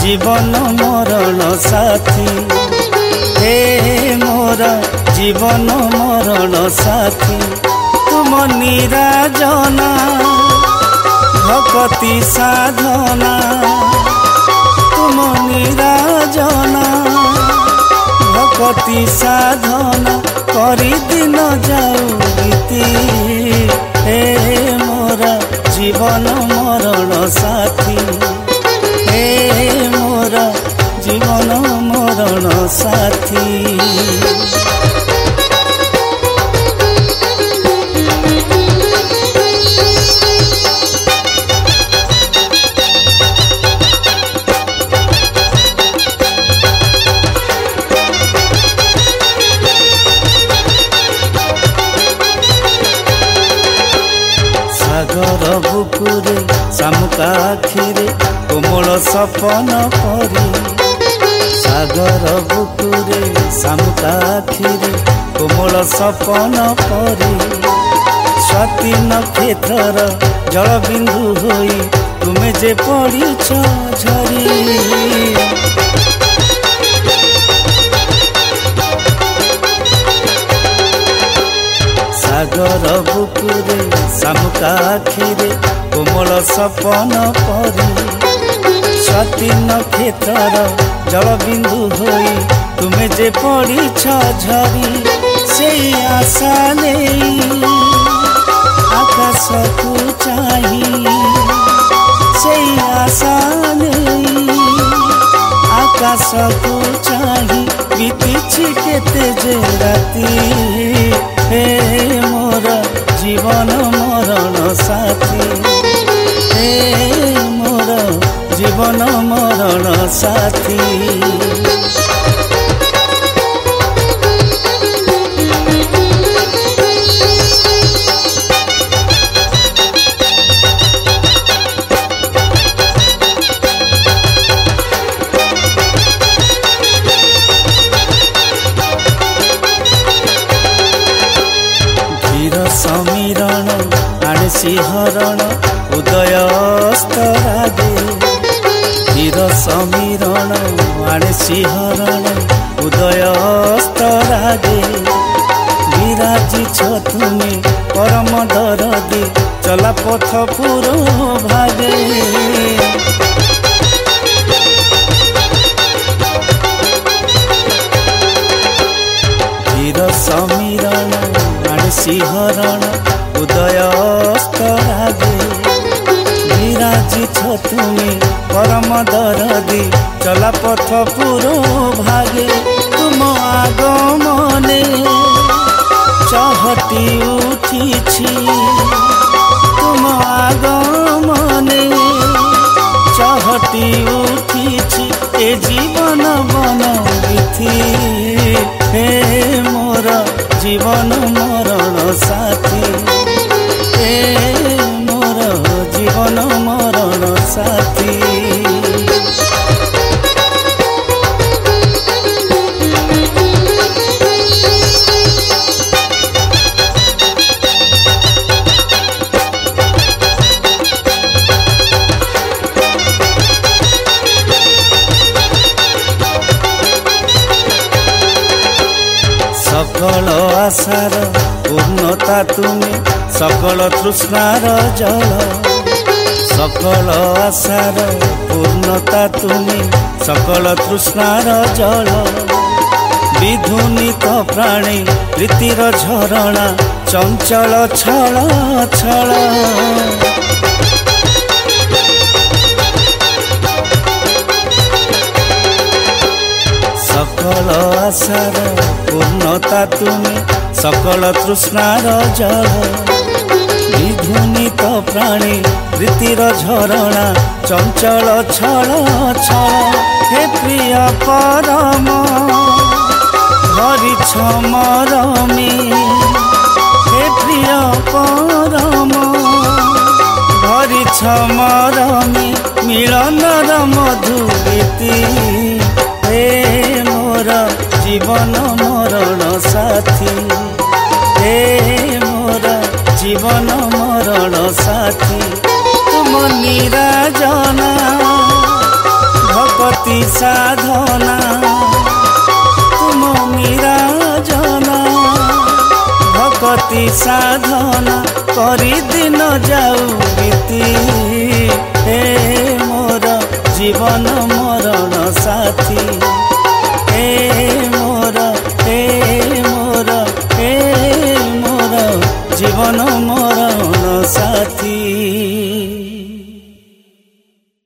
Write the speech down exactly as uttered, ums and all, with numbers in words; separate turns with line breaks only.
जीवन मरण साथी हे मोर जीवन मरण साथी तुम निराजना भक्ति साधना तुम निराजना भक्ति साधना करी दिन जाऊ बीती हे मोर जीवन मरण साथी हे मोर जीवन मरण साथी। सागर बुकुरे शामुका आखिरे कोमल सपन परी सागर बुकुरे शामुका आखिरे कोमल सपन परी स्वाति नक्षत्र जल बिंदु होई तुमे जे पड़ीछ झरी सागर बुकुरे शामुका आखिरे कोमल सपन परी स्वाति नक्षत्र जल बिंदु होई तुमे जे पड़ीछ झरी से आशा नहीं आकाश को चाही से आशा नहीं आकाश को चाही बीती केते जे राती हे मोर जीवन मरण साथी हे मोर जीवन मरण साथी। समीरण आणसी हरण उदयस्त रागे धीर समीरण आणसी हरण उदयस्त रागे विराजी छ तुमे परम दरदी चला पथ पुरो भागे धीर समीरण सिंहरण उदयस्त रागे विराजी छ तुमे परम दरदी चला पथ पुरो भागे तुम आगमने चहटी उठिछि तुम आगमने चहटी उठिछि ए जीवन बन बिथि हे मोर जीवन मरण साथी हे मोर जीवन मरण साथी। सकल आशार पूर्णता तुमे सकल तृष्णार जल सकल आशार पूर्णता तुमे सकल तृष्णार जल विधुनित प्राणी प्रीतिर झरणा चंचल छल छल सकल आशार पूर्णता तुमे सकल तृष्णार जल विधुनित प्राणी प्रीतिर झरणा चंचल छल छल हे प्रिय परम हरि मरमे हे प्रिय परम हरि मरमे मिलनर मधुगीति हे मोर जीवन मरण साथी हे मोर जीवन मरण साथी तुम निराजना भक्ति साधना तुम निराजना भक्ति साधना करी दिन जाऊ बीती हे मोर जीवन मरण